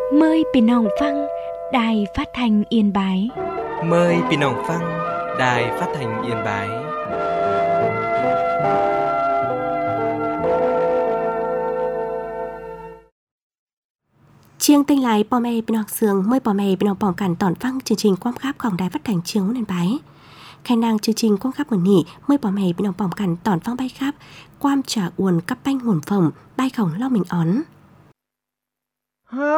Mờiพี่น้องฟังĐài Phát thanh Yên Bái. Mời พี่น้องฟัง Đài Phát thanh Yên Bái. Chiêng tinh lái bò mê bên học sường mời bò mê bên học bỏng cản tỏn phăng chương trình quang khắpของĐài Phát thanh Chiêng Yên Bái. Khai năng chương trình quang khắp nguồn nỉ mời bò mê bên học bỏng cản tỏn phăng bay khắp quam trả uồn cắp banh hồn phồng bay khổng lo mình ón. Ha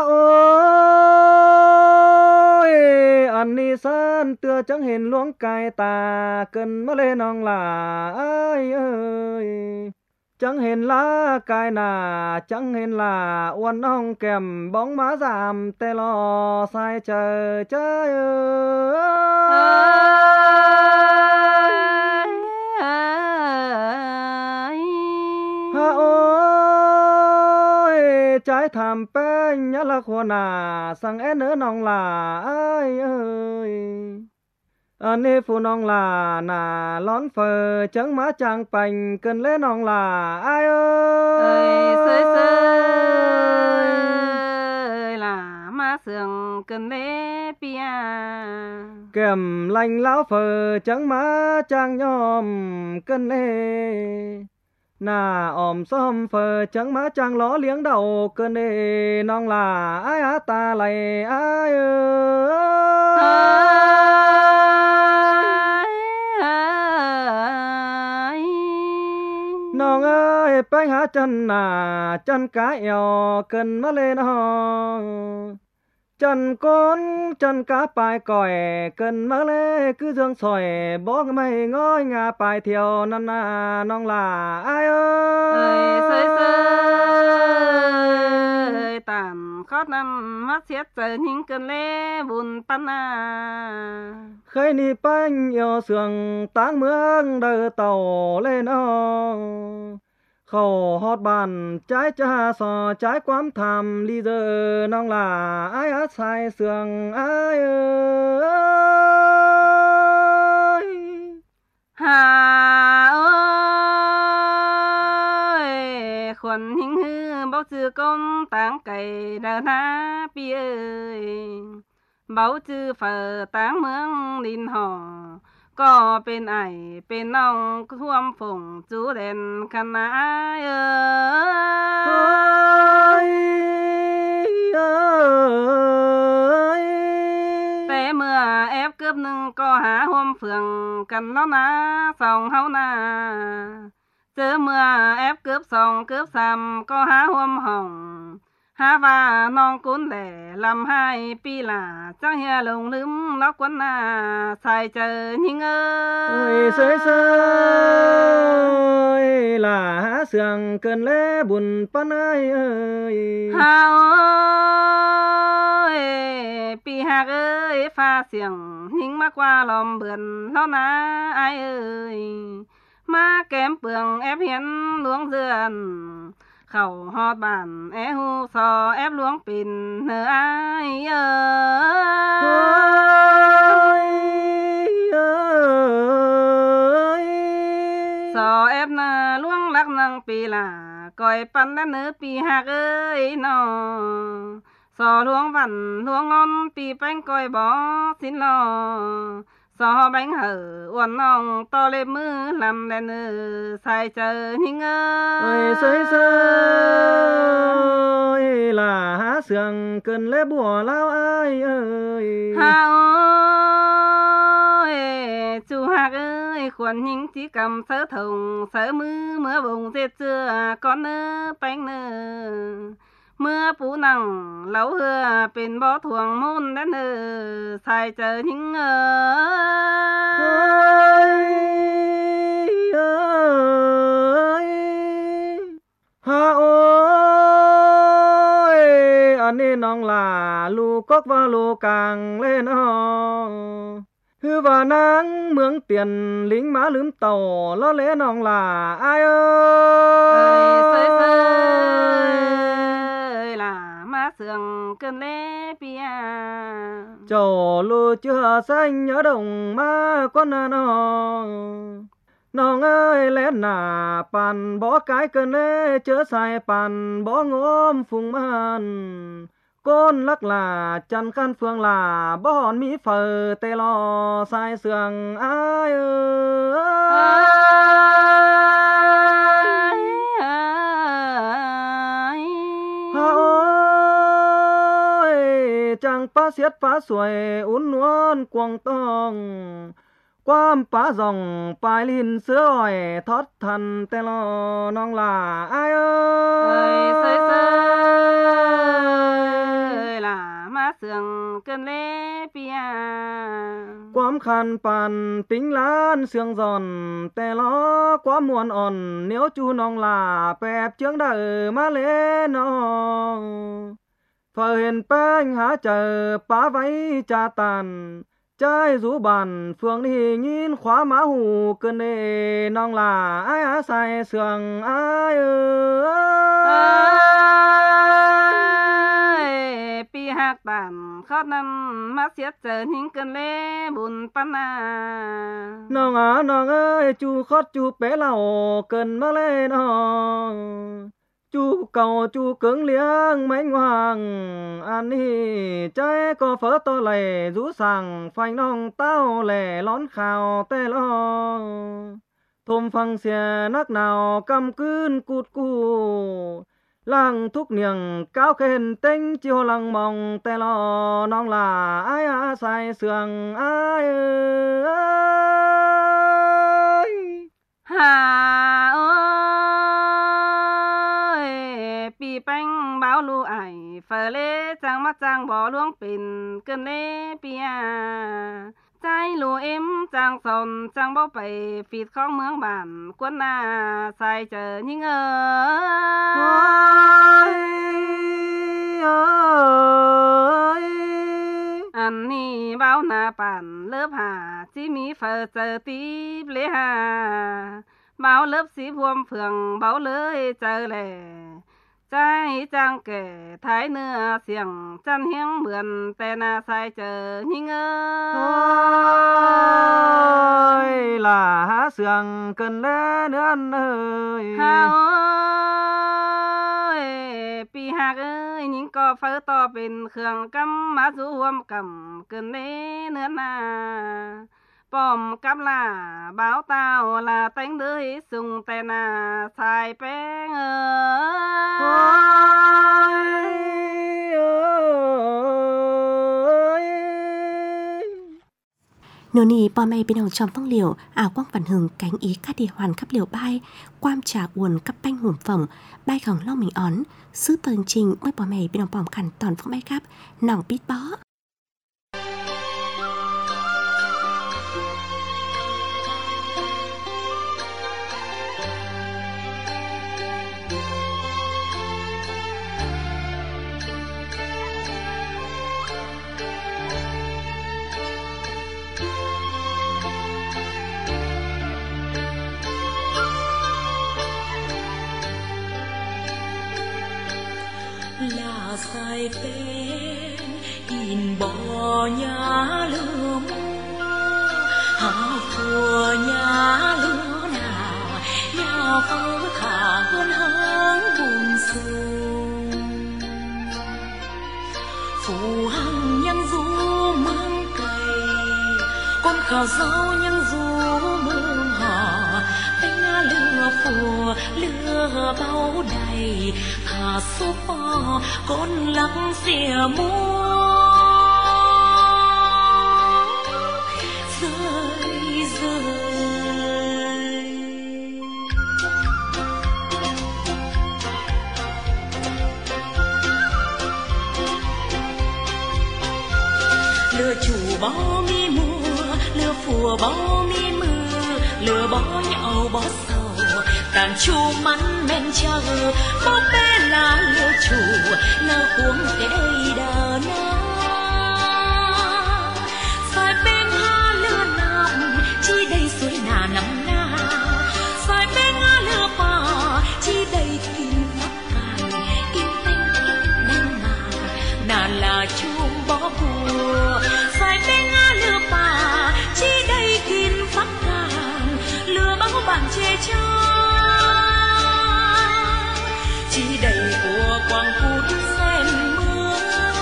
ôi anh đi san tựa chẳng hình luống cài tà cần mơ lên nong là ơi chẳng hình lá cài nà chẳng hình là uốn nong kèm bóng má giảm tê lo sai trời trời ha ôi trái thảm pe nhá là khô nà sang én nữa nong là ơi anh ấy phụ nong là nà lón phờ chẳng má chàng bành cần lấy nong là ai ơi sơi là má sườn cần lấy bia kèm lành lão phờ chẳng má chàng nhom cần lấy nà ôm xóm phờ chẳng má chàng ló liếng đầu cần lấy nong là ai á ta lại ai nong ơi bánh há chân nà chân cá eo cần má lên ho chân con chân cá bài còi cần má lê cứ dương sỏi bó mày ngói ngà bài thiều năn nà nong là ai ơi sơi tàn khót năm mắt xét giờ những cơn lê buồn pan à khơi ni bánh eo sườn táng mương đời tàu lên ho khẩu hót bàn trái cha sò trái quám thầm ly giờ nong là ai á sai sườn ai ơi hà ơi khuẩn hình hư bao chư công táng cày đờ na pi ơi bao chư phở táng mương linh hò có bên ai bên nong thuâm phùng chú đèn khăn ai ơi té mưa ép cướp nưng có há hôm phường cần nó ná sòng hấu na chớ mưa ép cướp sòng cướp xăm có há hôm hồng há và non cuốn lẻ làm hai pi là chẳng hè lùng lướm lóc quấn à xài chờ nhưng ơi sơi sơi là há sườn cần lẽ buồn pan ơi ha ơi pi hạc ơi pha xiềng nhưng má qua lòm bườn lo ná ai ơi má kém bường ép hiến luống dườn khẩu hót bàn é hu sò ép luống pin nở ai sò ép na luống lắc nâng pi là coi pan đã nở pi hạc ơi nó sò luống vằn luống ngon pi bánh coi bó xin lo sò bánh hở uốn nong to lên mưa làm đèn xài chờ nhưng ơi sơi sơi là há sườn cần lẽ bùa lao ai ơi ha ơi chú hạc ơi khuẩn những chỉ cầm sớ thùng sớ mưa vùng dệt chưa con nơ bánh nơ mưa phú nằng lấu hưa bên bó thuồng môn đến xài chờ những ha ôi anh ấy nong là lù cốc và lù càng lên ho hư và nắng mướn tiền lính má lướm tàu lo lẽ nong là ai ơi là má sườn cơn lẽ bia chầu lù chưa xanh nhớ đồng má con nong ơi lẽ nà bàn bó cái cơn lẽ chớ xài bàn bó ngóm phùng man côn lắc là chân căn phương là bó hòn mỹ phở tê lo sai sườn ai chẳng phá xiết phá xuôi uốn nuôn quăng tông quam phá dòng bài linh sữa ỏi thoát thần tê lo nong là ai ơi sơi là má sườn cơn lê pia quam khăn bàn tính lan sương giòn tê lo quá muôn òn nếu chu nong là bẹp chướng đỡ má lê nó phở hiền bánh há chờ phá váy cha tàn trái rú bàn phương đi nhìn khóa má hù cơn nê nong là ai á sai sườn ai pi hạc tàn khót năm mắt xiết chờ những cơn lê buồn pan nong ơi chú khót chú bé lẩu cần má lê nó chú cầu chú cứng liếng mấy hoàng ăn hi trái có phở to lầy rú sàng phanh nong tao lẻ lón khào tê lo thôm phăng xe nắc nào cầm cươn cụt cù lăng thúc niềng cao khen tinh chiều lăng mong tê lo nong là ai á sai sườn ai ơi hà ơi pi bánh báo lu ải phở lê trang mắt trang bỏ luống pin cơn lê pia trái lùa em trang sòn trang bao bầy phịt không mướn bản quân sai chờ những anh ni bao bản lớp hà chỉ mi phở chờ tí lê hà bao lớp sĩ vuông phường báo lưới chờ lệ trái trang kể thái nưa xiềng chăn hiếng mượn tè sai chờ những ơi là há sườn cần lẽ nữa anh ơi ơi pi hạc ơi những co phở to bên khương cắm má rú hôm cầm cần lẽ nữa bom cắm là báo tao là tánh đứa sung tè sai bé nô nì bò mày bên hồng trong phong liều ảo quang bản hừng cánh ý cát đi hoàn khắp liều bay quam trà uồn cắp banh hùm phồng bay khổng long mình ón sứ tần trình mới bò mày bên hồng bòm khẩn toàn phong bay cắp nòng bít bó là sai bên in bò nhà lửa mua hà phùa nhà lửa nào nhà phơ khả hơn háng buồn sung phù hằng nhân du mương cây con khảo rau nhân du mương họ bánh lửa phùa lửa bao đầy hà số bò con lắng xìa mua rơi rơi lừa chủ bó mi mùa lừa phùa bó mi mưa lừa bó nhậu bó sầu tàn chu mắn men chờ bó bé là lừa chủ lừa cuống để đờ na sai bên ha lừa nằm chi đây suối nà nằm na sai bên ha lừa bò chi đây kim phát cài kim tinh kim đen nà là chuông bó bùa sai bên ha lừa bò chi đây kim phát cài lừa báo bạn chê cho chi đầy của quang phút sen mưa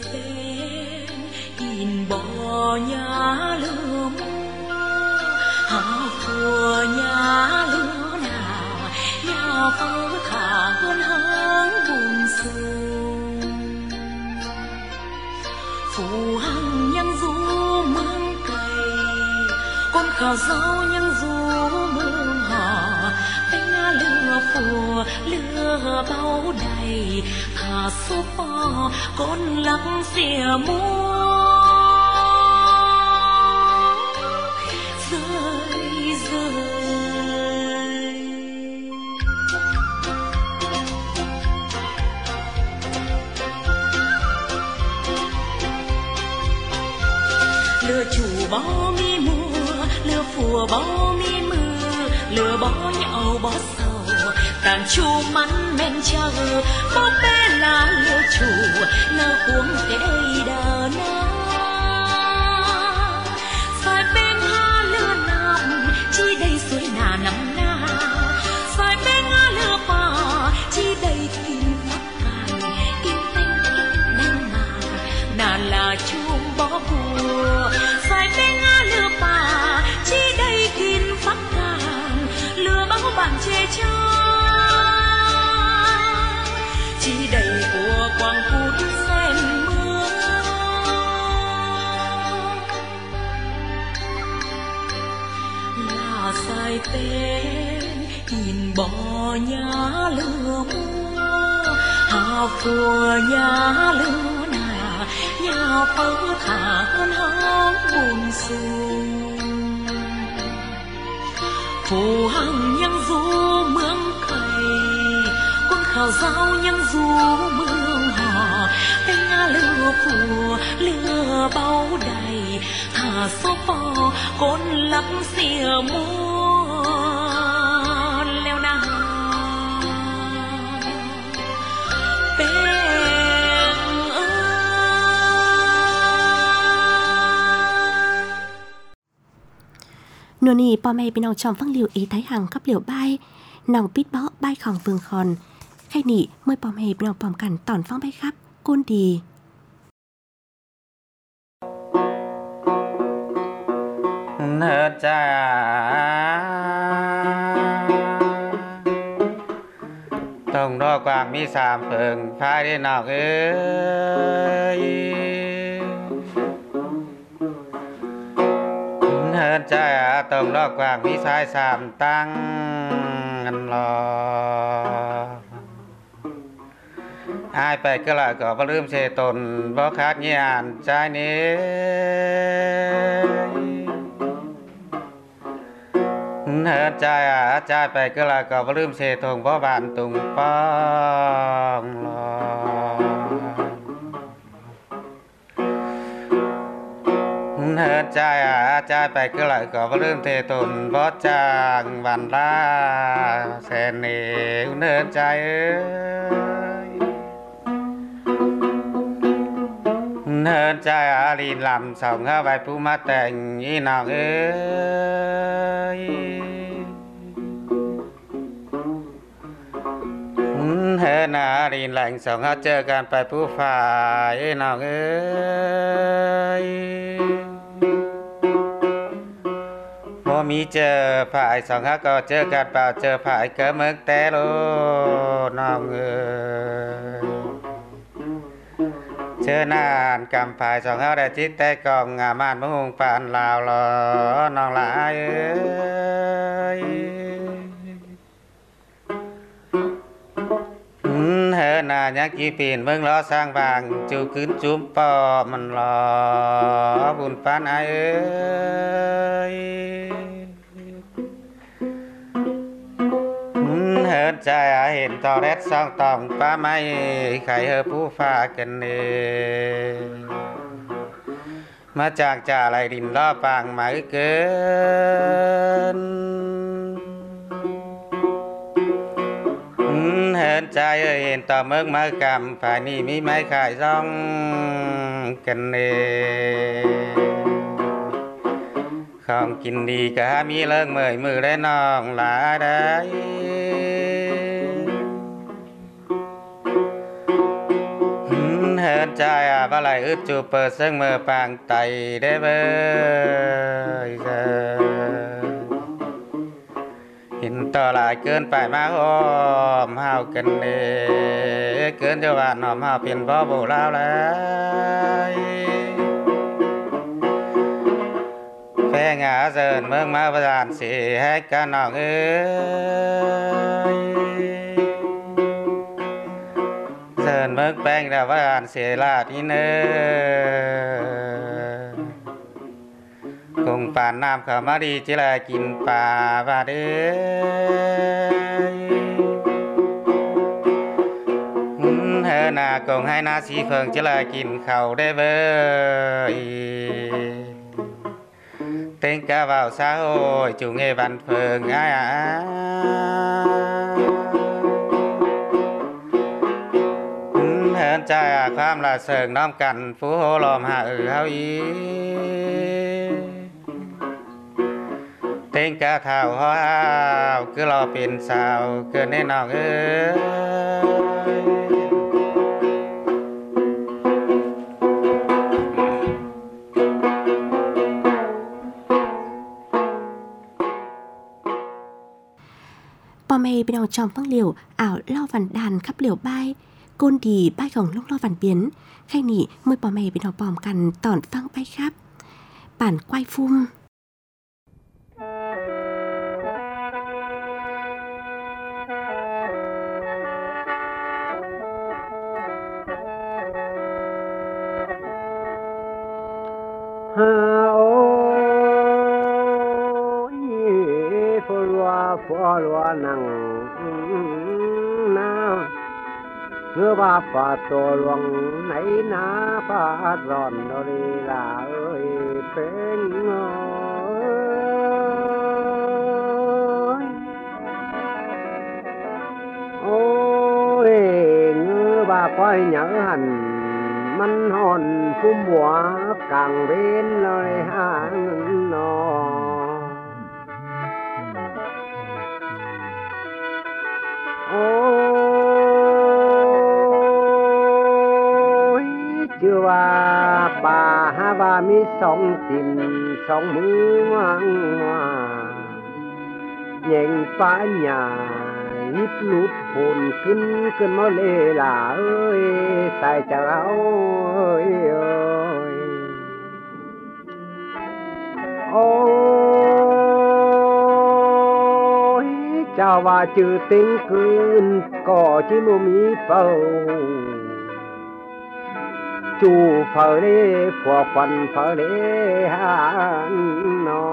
bên in bò nhà lửa mua hào thua nhà lửa nào nhà phơ thả hơn háng buồn sương phù hằng nhân du mương cày con khảo rau nhân du mương họ bánh lửa phùa lửa bao đầy thả số bò con lắc xìa mua rơi rơi lửa chủ bao mi mùa lửa phùa bao mi mưa lửa bó nhậu bó sầu tàn chu mắn men chờ bó bé là lửa chủ nở cuống cái đây đờ na phải bên ha lửa nằm chi đây suối nà nằm na phải bên ha lửa bò chi đây kim phát cài kim tinh kim đen nà là chuông bó bùa phải bên ha lửa bò chi đây kim phát cài lửa bao bàn chê cha chi đầy của quang phút xem mưa là dài tên nhìn bò nhà lửa mua hào phùa nhà lửa nà nhà phơ thả hơn hóng buồn sung phù hằng nhân du mương cày con khảo rau nhân du mương họ bánh lửa phùa lửa bao đầy thả số bò con lắc xìa mua leo na nô nìพ่อแม่พี่น้องชมฟังเหลียวอีไทยหังกับเหลียวใบน้องปิดเบาะใบของเฟืองคอนใครหนีเมื่อพ่อแม่พี่น้องพร้อมกันตอนฟังใบครับก้นดีเนื้อจ้าต้องรอกวางมีสามเพิงพายได้นอกเอ้ยเนื้อจ้าต้องรอกวางมีสายสามตั้งกันรออายไปก็ละก็บ่ลืมเสตนบ่ขาดเงียนใจนี้เนื้อใจใจไปก็ละก็บ่ลืมเสทงบ่บานตุงป้องรอเนื้อใจใจไปก็ละก็บ่ลืมเทตนบ่จางวันลาแสนนี่เนื้อใจเนินใจอาลีนลำส่องเข้าไปผู้มาแต่งอีน้องเอ้ยเฮินอาลีนแหล่งส่องเข้าเจอกันไปผู้ฝ่ายอีน้องเอ้ยพอมีเจอฝ่ายส่องเข้าก็เจอกันเปล่าเจอฝ่ายเกิดเมืองแต่โลน้องเอ้ยเชื่อนานกำภายสองเขาได้จิตแต่กองงามานมะฮงปานลาวลอน้องหลายเอ้ยเฮินายักกี่ปีนเมืองล้อสร้างบางจูขึ้นจุ้มปอมันรอบุญปานไอเอ้ยเฮินใจเห็นตอแรดซองตองป้าไม่ไข่เฮอผู้ฟ้ากันเองมาจากจ่าไหลดินล่อปางหมายเกินเฮินใจเห็นต่อเมืองมากำฝ่ายนี้มีไม้ขายซ่องกันเองของกินดีก็มีเลิกเมื่อยมือได้น้องหลาได้เฮินใจว่าไหลอึดจูเปิดซึ่งมือปางไตได้เบยหินต่อหลายเกินไปมาหอมเฮากันเด้เกินจะหวานหอมเฮาเปลี่ยนบ่โบลาวแล้วแฟงาเซินเมืองมาประทานสิให้กันน้องเอ้ยเซินเมืองแป้งดาวประทานเสียลาดอีเนอคงป่านน้ำเข้ามาดีจิลากินป่าบาดเอ้ยเฮอหน้ากงให้หน้าสีเฟิงจิลากินข้าวได้เบยเต็งกะว่าวสาโหยจุงเอบันเฟิงอ้ายเฮินใจความละเสิงน้อมกันฟูโหลอมหาเฮาอีเต็งกะเท่าฮาวคือรอเป็นสาวเกินในน้องเอ้ยปอmày bên đầu trong phăng liều ảo lo vằn đàn khắp liều bay côn đi bay gồng lúc lo vằn biến khay nỉ môi pò mày bên đầu bòm cằn tỏn phăng bay khắp bản quay phum phò lúa nặng na ngơ ba phà tổ luồng nấy na phà giòn đó đi là ơi phèn ôi ngơ ba quay nhớ hành mắn hòn phum bùa càng bên lời hàng nó ôi chưaว่าป่าหาว่ามีสองติ่นสองมือวางว่าแย่งฟ้าหญ้ายิบหลุดหุ่นขึ้นมาเลยล่ะเอ้ยใส่เจ้าเอ้ยโอ้เจ้าว่าจือติ้งคืนก็จิมุมีเป่าจูเผาเล่ผัวควันเผาเล่หานนอ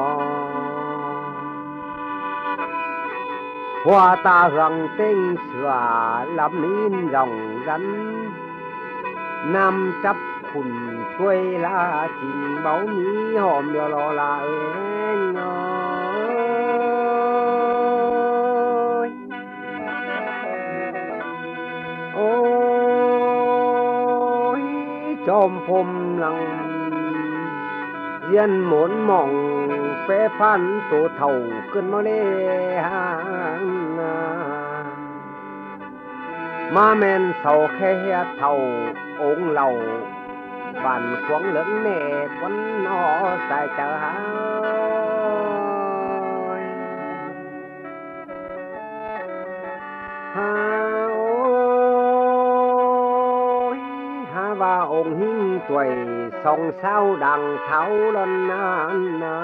หัวตาหังเต้งเสือลำนี้รองรันนำจับขุนกล้วยลาจิงเบามีหอมเดียวรอลาเองโอ้ยจอมพรมหลังเรียนหมุนมองเป้พันตัวเท่าขึ้นมาเลยหางมาแม่นเสาแค่เท่าองค์เหล่าบ้านขวงเหลืองเน่คนนอใส่เจ้าหาว่าองค์หิ้งตวยส่องเศร้าดังเท้าล้นนานนา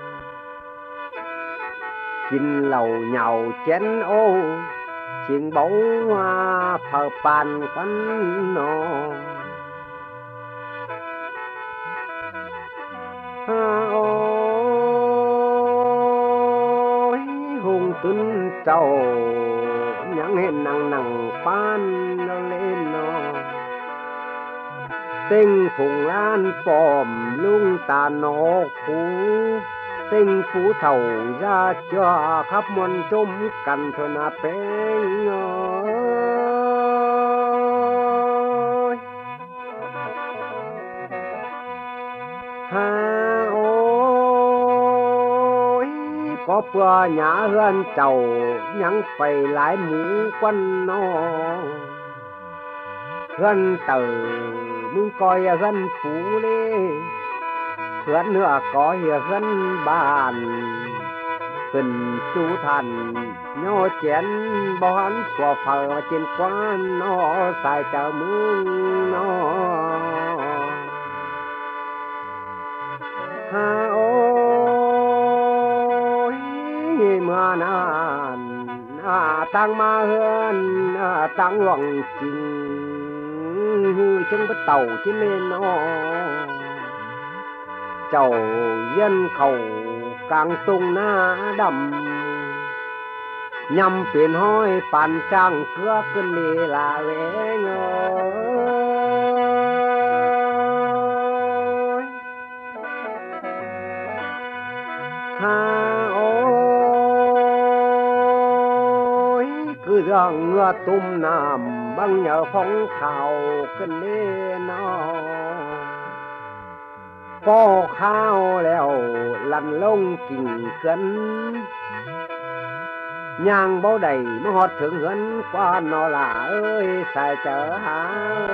กินเหล่าเหย่าเจนโอเชียงเบาว่าเผาปานควันนอโอ้ยหงตึนเจ้ายังเห็นนังปานเล่นนอเต็งผงล้านปอมลุงตาโนคูเต็งผูเท่าญาจ้าขับมวนจมกันเถอะนะเป็นฮาโอ้ยก็เพื่อหยาเฮือนเจ้ายังไปหลายหมูควันนอ gần tửมึงcoi gần phú đi gần nữa có gần bàn gần chú thần nhỏ chén bao hắn xòa phở trên quán nó xài chợ mương nó ha ôi mà nàn tăng ma hơn tăng loạn trình chân bất tàu chứ nên nó chầu dân khẩu càng tung na đầm nhằm biển hoi bàn trang cưa cơn đi là vẻ ngơi ha ôi cứ rằng ngựa tum nằm băng nhờ phong khảo cơn đi nó có khao leo lăn lông kình cân nhang bao đầy mới hót thượng hấn qua nó là ơi xài chở há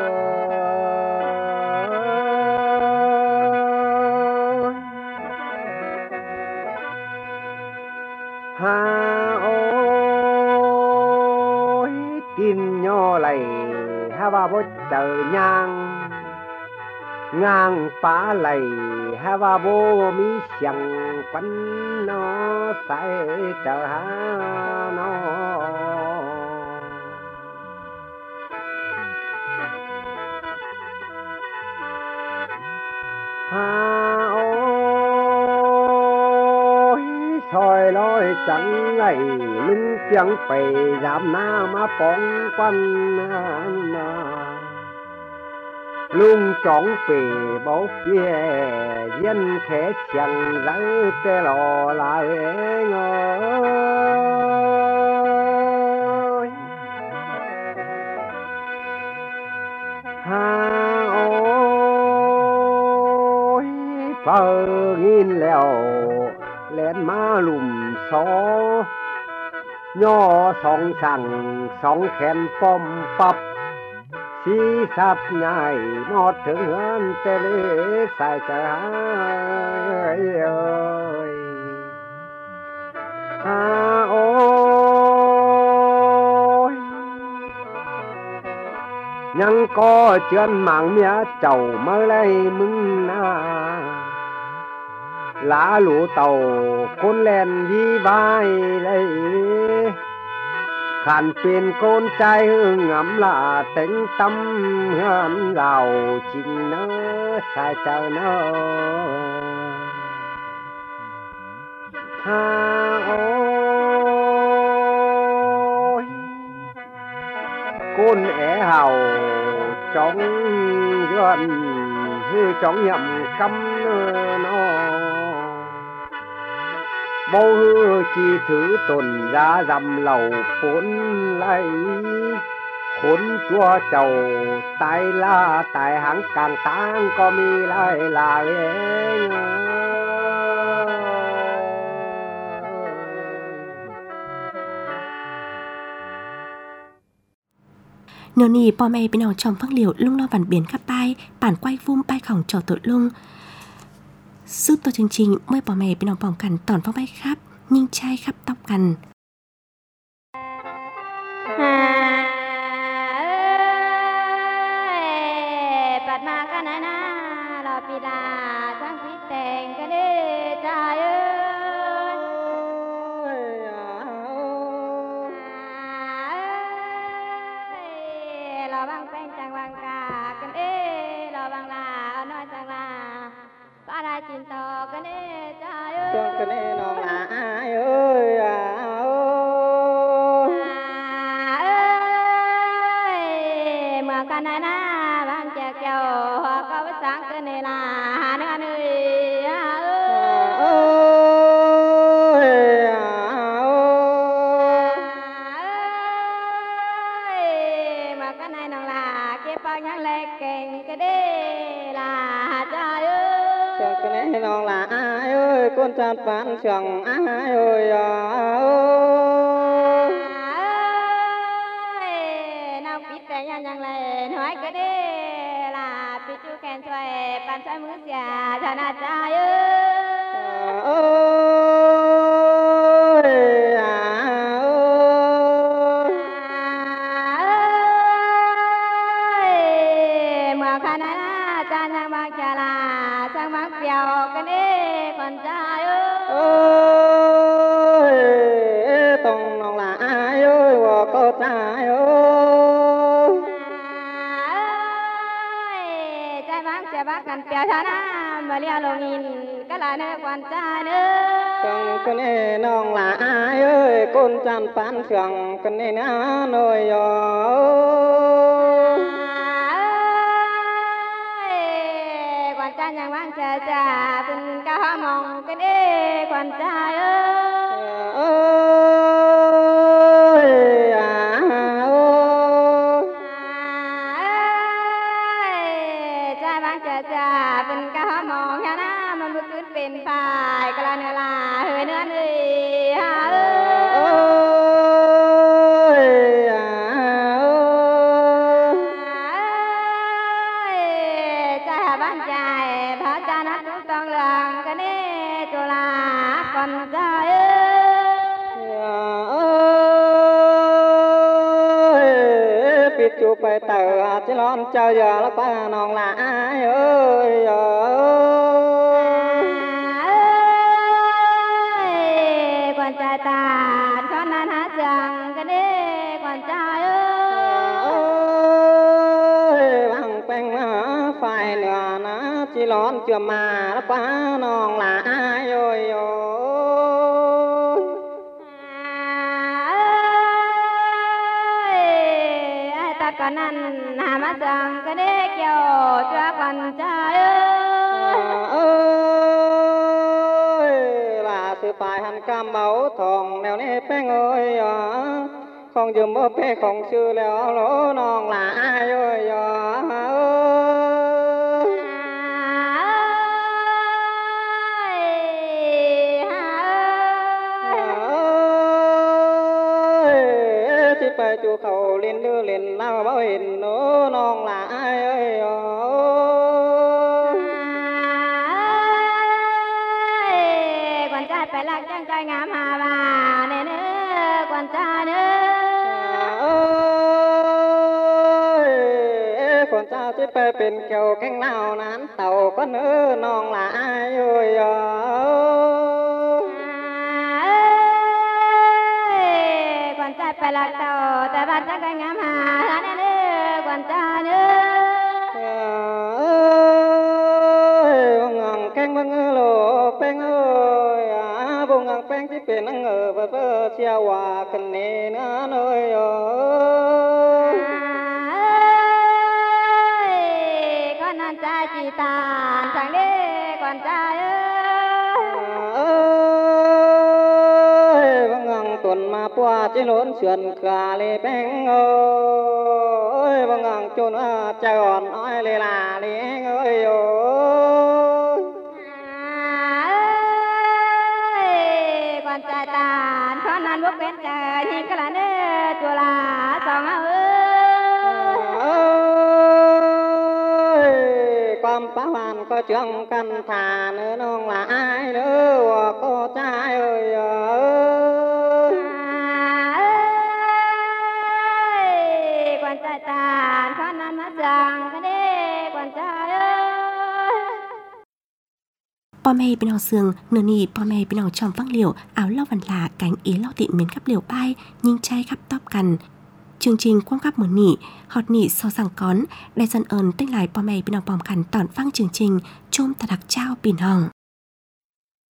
ha ôi tin nhỏ lầy ha ba bố chờ nhang ngang phá lầy ha ba bố mi chẳng quấn nó phải chờ ha nó ha ôi soi lối chẳng ngày lưng tiếng phải giảm na mà bóng quanh lung chọn về bảo kia dân khẽ chẳng rắn tê lò lại ngơi ha ôi phờ nghìn lèo lên má lùm xó nhỏ song sằng song khen pom pop si sắp nhảy mót thượng hơn tê lê xài trời ơi ha ôi nhăng có chân mạng mía chầu mơ lấy mưng na lá lũ tàu côn len đi vai lấy khănเป็นcon trai ngắm là tính tâm hơn lào trình nơ sai chờ nơ ha ôi con é hào trong gần hư trong nhậm căm nó bao hư chi thứ tồn ra dầm lầu phốn lấy khốn chua chầu tai la tại hãng càng tang có mi lại là nô nì bò mày bên nào trong phăng liều lung lo bản biển khắp bay bản quay vung bay khổng trò tội lung sức tôi chương trình mới bỏ mày bên nào bỏng cằn tòn phong bay khắp nhưng chai khắp tóc cằn bạt ma cái này na lò pì đà trắng pí tèn cái đi trời ơi lò băng pen chẳng băng cả cái đi lò băng là nói chẳng là có ra chín to cái đi trời ơi cái này nó là ai ơi mà cái này na băng chè kêu có với sáng cái này là nữa ơi mà cái này nó là cái bao nhang lệ kèn cái đi là trời ơi cái này nó là ai ơi con chăn bán chẳng ai ơi nào biết ยันยังเลยน้อยก็ได้ล่ะปิจูแขนช่วยปันช่วยมือเสียชนะใจเอ้ยเมื่อขณะจานยังบางชาลาช่างบางเปียวกันเอ้คนใจเอ้ยต้องน้องละอายเอ้ยว่าก็ใจเอ้ยใจบางเสียบางกันเปียวชนะมาเลี้ยลงอินก็ละเนื้อควันใจเนื้อต้องกันเอ้น้องละอายเอ้ยคนจำปันเสียงกันเอ้นะหน่อยย่อยังวางเจอจ่าเป็นก้ามองกันเอ้ควันใจเอ้ยใจวางเจอจ่าเป็นก้ามองแค่น้ำมันมือขึ้นเป็นฝ่ายกระเนื้อลาเหือเนื้อเนื้คนใจปิดจูไปเตอจะร้อนเจ้าอย่าแล้วป้าน้องละอายเอ้ยคนใจตาคนนั้นหาเสียงกันเด้คนใจบางแป้งมาไฟเหนือนะจีร้อนเชื่อมาแล้วป้าน้องละอายเอ้ยก่อนนั้นหามาจังก็ได้เกี่ยวจัวก่อนใจล่าสือปลายหันกำเบาทองแนวนี้แป้งเอ้ยของยืมบ่เป้ของชื่อแล้วโลน้องละอายเอ้ยไปจูเขาเล่นดื้อเล่นเล่าบ่เห็นโน้น้องละอายเอ้ยควันใจไปลักจังใจงามหาบาเนื้อควันใจเนื้อควันใจที่ไปเป็นเกี่ยวแข้งเล่านั้นเต่าก็เนื้อน้องละอายเอ้ยไปลักเต่าแต่บ้านจะกันงามหาเนื้อควันใจเนื้อบงงังแข้งบงเออโลแป้งเอ้ยบงงังแป้งที่เป็นนังเออเพื่อเชียวว่ากันเนื้อเอ้ยคนนั้นใจจีตานทางเด้ควันใจตุนมาปัวจิล้นเฉือนกาเลยแป้งเอ้ยบางงังจนใจอ่อนอ้อยเลยลาเลี้ยงเอ้ยก่อนใจตาเพราะนั้นบุกเป็นใจยิงกระเนื้อตัวลาสองความป้าวันก็เชื่องกันทาเนื้อน้องละอายเนื้อว่าก็ใจเอ้ยใจตาเพราะนั้นมาจังก็ได้กวนใจพ่อแม่เป็นน้องเสืองเนื้อนี่พ่อแม่เป็นน้องชอมฟังเหลียวเอาเล่าวันลาแกงเล่าติเหม็นกับเหลียวป้ายยิงใจครับตอบกันchương trình quan cấpเหมือนนี่ฮอตนี่soสั่งก้อนได้สันเอิญตั้งหลายพ่อแม่เป็นน้องปอมกันตอนฟังchương trình chômตะดักเจ้าปีน้อง